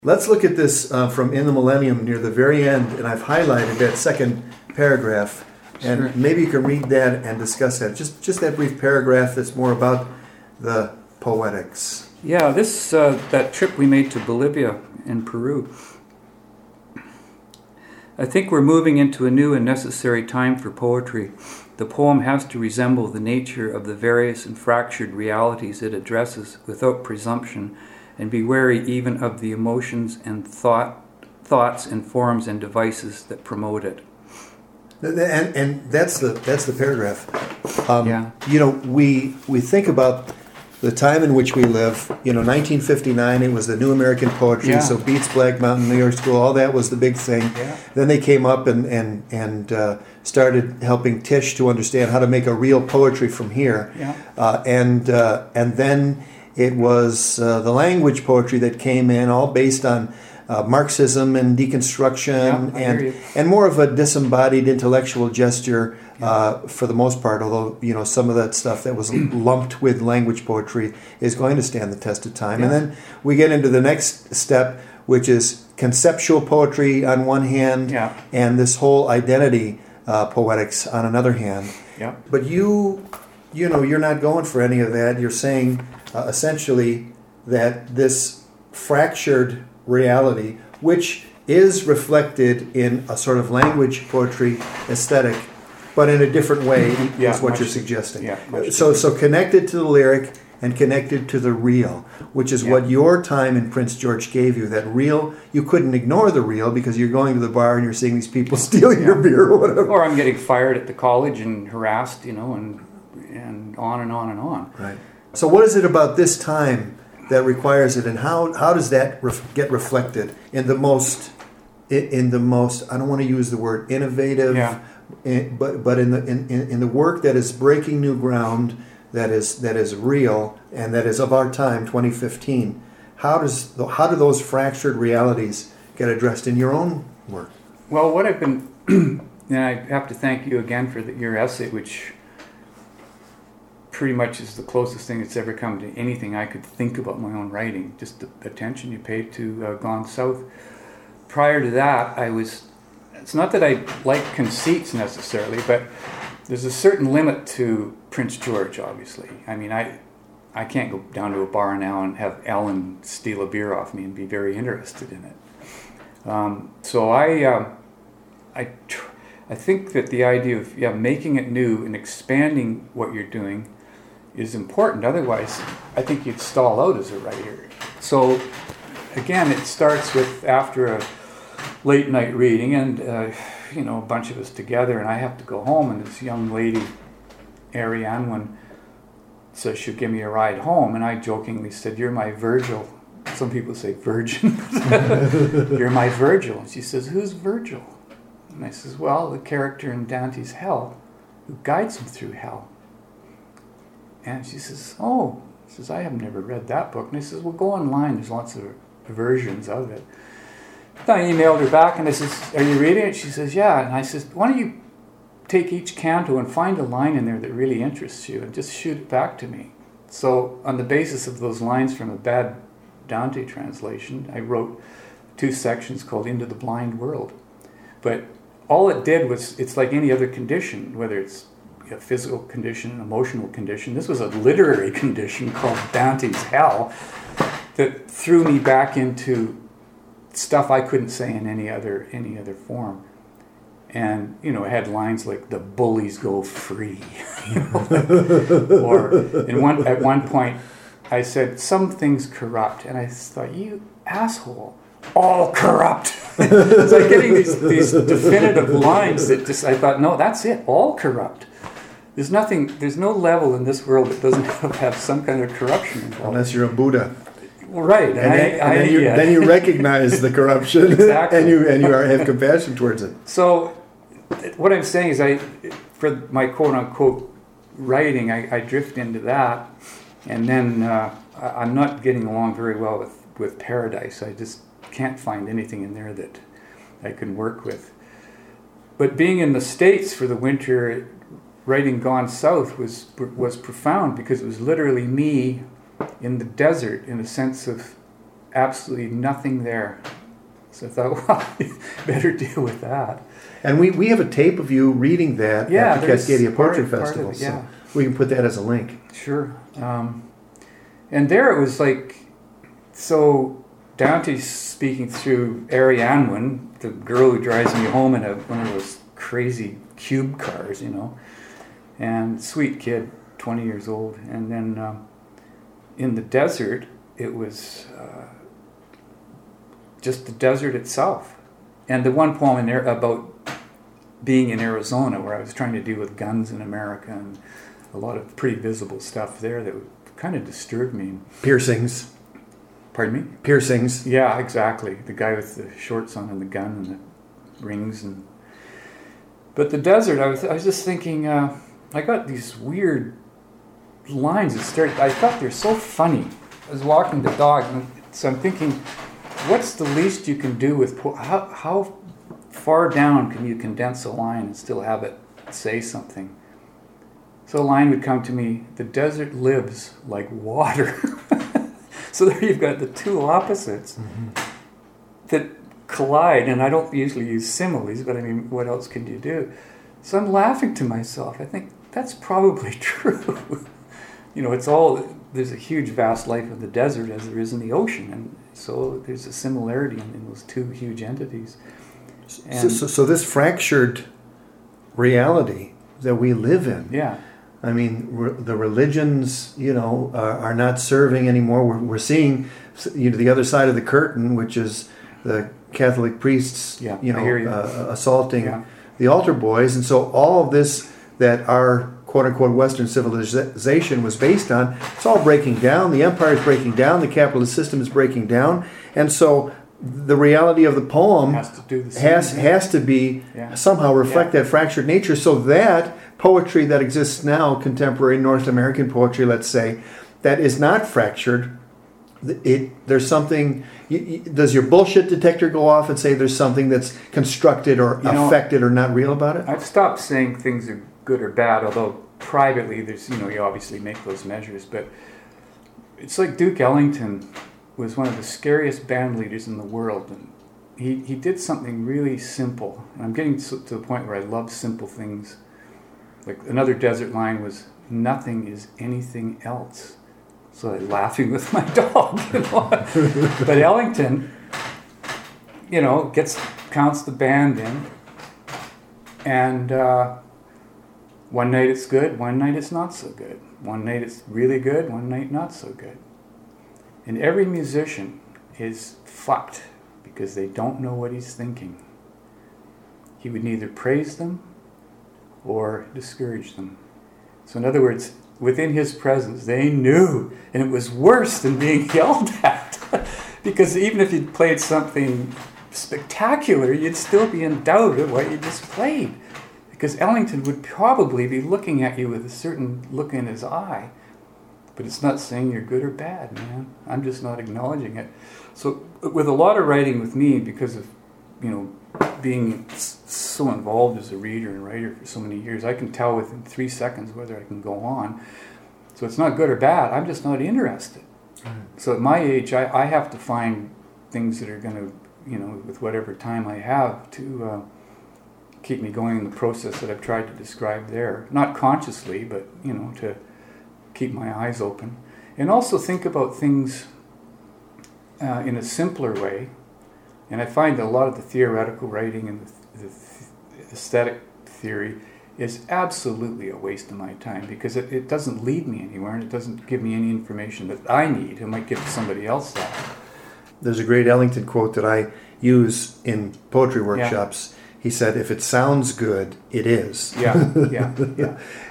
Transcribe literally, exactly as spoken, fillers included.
Let's look at this uh, from In the Millennium near the very end, and I've highlighted that second paragraph, and Sure. maybe you can read that and discuss that. Just just that brief paragraph that's more about the poetics. Yeah, this uh, that trip we made to Bolivia and Peru. I think we're moving into a new and necessary time for poetry. The poem has to resemble the nature of the various and fractured realities it addresses without presumption, and be wary even of the emotions and thought, thoughts and forms and devices that promote it. And and that's the that's the paragraph. Um, Yeah. You know, we we think about the time in which we live. You know, nineteen fifty-nine, it was the New American Poetry, Yeah. so Beats, Black Mountain, New York School, all that was the big thing. Yeah. Then they came up and and and uh, started helping Tish to understand how to make a real poetry from here. Yeah. Uh, and uh, and then it was uh, the language poetry that came in, all based on uh, Marxism and deconstruction, Yeah, I hear and you. and more of a disembodied intellectual gesture uh, for the most part. Although you know some of that stuff that was lumped with language poetry is going to stand the test of time. Yeah. And then we get into the next step, which is conceptual poetry on one hand, Yeah. and this whole identity uh, poetics on another hand. Yeah. But you, you know, you're not going for any of that. You're saying uh, essentially that this fractured reality, which is reflected in a sort of language poetry aesthetic, but in a different way, Yeah, is what much- you're suggesting. yeah, much so, so connected to the lyric and connected to the real, which is Yeah. what your time in Prince George gave you. That real, you couldn't ignore the real because you're going to the bar and you're seeing these people stealing your beer or whatever. Or I'm getting fired at the college and harassed, you know, and and on and on and on. Right. So what is it about this time that requires it, and how how does that ref- get reflected in the most in, in the most I don't want to use the word innovative, Yeah. in, but but in the in, in, in the work that is breaking new ground, that is that is real and that is of our time, twenty fifteen. How does the, how do those fractured realities get addressed in your own work? Well, what I've been, and I have to thank you again for the, your essay, which pretty much is the closest thing that's ever come to anything I could think about my own writing, just the attention you paid to uh, Gone South. Prior to that, I was, it's not that I like conceits necessarily, but there's a certain limit to Prince George, obviously. I mean, I I can't go down to a bar now and have Ellen steal a beer off me and be very interested in it. Um, so I, uh, I, tr- I think that the idea of yeah making it new and expanding what you're doing is important. Otherwise, I think you'd stall out as a writer. So, again, it starts with after a late night reading, and uh, you know, a bunch of us together, and I have to go home, and this young lady, Ariane, one says she'll give me a ride home, and I jokingly said, "You're my Virgil." Some people say Virgin. "You're my Virgil." And she says, "Who's Virgil?" And I says, "Well, the character in Dante's Hell who guides him through hell." And she says, "Oh," she says, "I have never read that book." And I says, "Well, go online. There's lots of versions of it." I emailed her back and I says, "Are you reading it?" She says, "Yeah." And I says, "Why don't you take each canto and find a line in there that really interests you and just shoot it back to me?" So on the basis of those lines from a bad Dante translation, I wrote two sections called Into the Blind World. But all it did was, it's like any other condition, whether it's a physical condition, an emotional condition. This was a literary condition called Dante's Hell that threw me back into stuff I couldn't say in any other any other form. And, you know, it had lines like, "The bullies go free." You know? Or in one, at one point, I said, "Some things corrupt." And I thought, you asshole, all corrupt. It's like getting these, these definitive lines that just, I thought, no, that's it, all corrupt. There's nothing, there's no level in this world that doesn't have, have some kind of corruption involved. Unless you're a Buddha. Well, right. And, And, I, then, and I, then, you, yeah. then you recognize the corruption, Exactly. and you and you are, have compassion towards it. So, what I'm saying is, I, for my quote unquote writing, I, I drift into that, and then uh, I, I'm not getting along very well with, with Paradise. I just can't find anything in there that I can work with. But being in the States for the winter, writing Gone South was was profound because it was literally me in the desert, in a sense of absolutely nothing there. So I thought, well, better deal with that. And we, we have a tape of you reading that yeah, at the Cascadia Poetry part, Festival. Part it, yeah. So we can put that as a link. Sure. Um, and there it was like, so Dante's speaking through Arianwen, the girl who drives me home in a, one of those crazy cube cars, you know, and sweet kid, twenty years old. And then um, in the desert, it was uh, just the desert itself. And the one poem in there about being in Arizona, where I was trying to deal with guns in America and a lot of pretty visible stuff there that kind of disturbed me. Piercings. Pardon me? Piercings. Yeah, exactly. The guy with the shorts on and the gun and the rings. And But the desert, I was I was just thinking, uh, I got these weird lines that started, I thought they're so funny. I was walking the dog, and so I'm thinking, what's the least you can do with, po- how, how far down can you condense a line and still have it say something? So a line would come to me, the desert lives like water. So there you've got the two opposites mm-hmm. that collide, and I don't usually use similes, but I mean, what else can you do? So I'm laughing to myself. I think that's probably true. You know, it's all, there's a huge vast life of the desert as there is in the ocean, and so there's a similarity in, in those two huge entities. So, so, so this fractured reality that we live in, yeah. I mean, re- the religions, you know, are, are not serving anymore. We're, we're seeing, you know, the other side of the curtain, which is the Catholic priests, yeah, you know, you. uh, assaulting yeah. the altar boys. And so all of this that our quote-unquote Western civilization was based on, it's all breaking down. The empire is breaking down. The capitalist system is breaking down. And so the reality of the poem has to, do the same, has, yeah. has to be yeah. somehow reflect yeah. that fractured nature, so that poetry that exists now, contemporary North American poetry, let's say, that is not fractured, it there's something, you, you, does your bullshit detector go off and say there's something that's constructed or you affected know, or not real about it? I've stopped saying things are good or bad, although privately there's, you know, you obviously make those measures, but it's like Duke Ellington was one of the scariest band leaders in the world, and he, he did something really simple, and I'm getting to, to the point where I love simple things. Like another desert line was, nothing is anything else. So I'm laughing with my dog, you know. But Ellington, you know, gets counts the band in, and uh, one night it's good, one night it's not so good. One night it's really good, one night not so good. And every musician is fucked because they don't know what he's thinking. He would neither praise them or discourage them. So in other words, within his presence, they knew, and it was worse than being yelled at. Because even if you'd played something spectacular, you'd still be in doubt of what you just played. Because Ellington would probably be looking at you with a certain look in his eye. But it's not saying you're good or bad, man. I'm just not acknowledging it. So with a lot of writing with me, because of, you know, being so involved as a reader and writer for so many years, I can tell within three seconds whether I can go on. So it's not good or bad. I'm just not interested. Right. So at my age, I, I have to find things that are going to, you know, with whatever time I have to uh, keep me going in the process that I've tried to describe there. Not consciously, but, you know, to keep my eyes open. And also think about things uh, in a simpler way. And I find that a lot of the theoretical writing and the, the aesthetic theory is absolutely a waste of my time, because it, it doesn't lead me anywhere, and it doesn't give me any information that I need. It might give somebody else that. There's a great Ellington quote that I use in poetry workshops. Yeah. He said, if it sounds good, it is. Yeah, yeah, yeah.